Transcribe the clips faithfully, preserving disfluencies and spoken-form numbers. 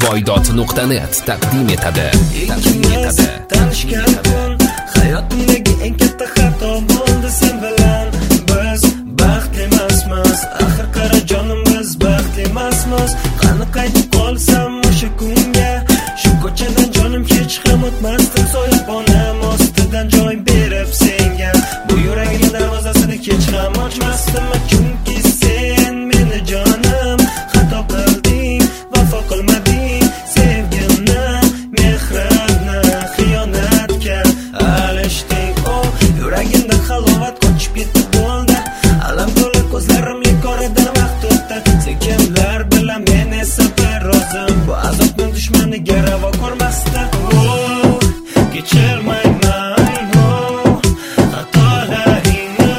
voydot nuqta net taqdim etadi. Ikkimiz tanishgan kun hayotimdagi eng katta xato bo'ldi sen bilan. Biz baxtli emasmiz, axir qara jonim, biz baxtli emasmiz. Qani qaytib qolsam o'sha kunga, shu ko'chadan jonim hech ham o'tmasdim. Soyabonam ostidan joy berib senga, bu yuragimning darvozasini hech ham ochmasdim. Chunki sen meni jonim xato qilding, vafo qilmading sevgimni, mehribni xiyonatga alishding. O yuragimda halovat qochib ketdi bo'ldi, alam to'la ko'zlarimga qoradan vaqt o'tdi. Sen kimlar bilan men esa bir o'zim, bu azobning dushmaniga ravo ko'rmasdi. Kechirmayman xatolaringni,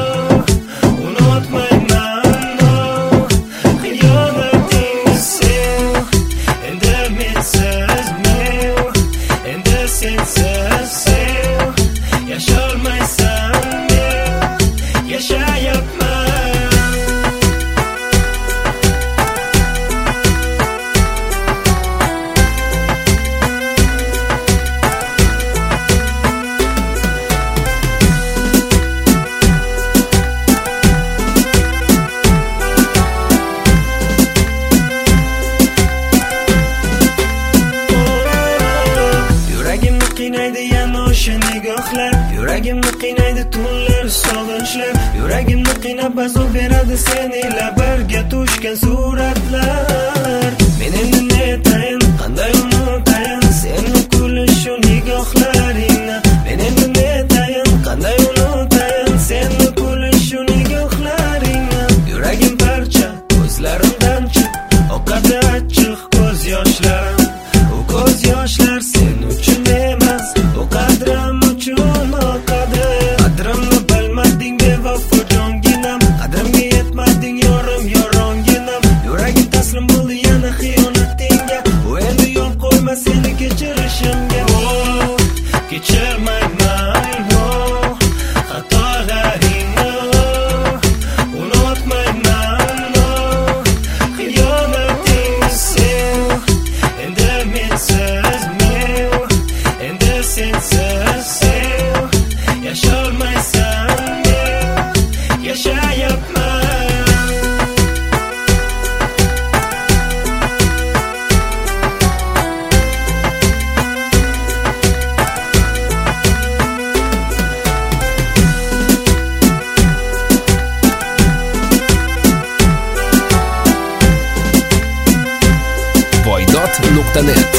unutmayman xiyonatingni sev. Endi mensiz men, endi sensiz sev. Yasholmaysan men, yashayapman. Qiynaydi yana o'sha nigohlar, yuragimni qiynaydi tunlar sog'inchlar, yuragimni qiynab azob beradi sen ila birga tushgan suratlar. Men endi netayin, qanday unutayin seni kulishu nigohlaringni. Men endi netayin, qanday unutayin seni kulishu nigohlaringni. Yuragim parcha, ko'zlarimdan chiq oqadi achchiq ko'z yoshlarim. U ko'z yoshlar sen uchun emas, u qadrim uchun oqadi. Qadrimni bilmading bevafo jonginam, qadrimga yetmading yorim yoronginam. Yuragim taslim bo'ldi yana xiyonatingga, u endi yo'l qo'yma seni kechirishimga. Oh, kechirmayman oh, xatolaringni, unutmayman oh, xiyonatingni sev. Endi mensiz men, endi sensiz sev. Yasholmaysan men, yashayapman. voydot nuqta net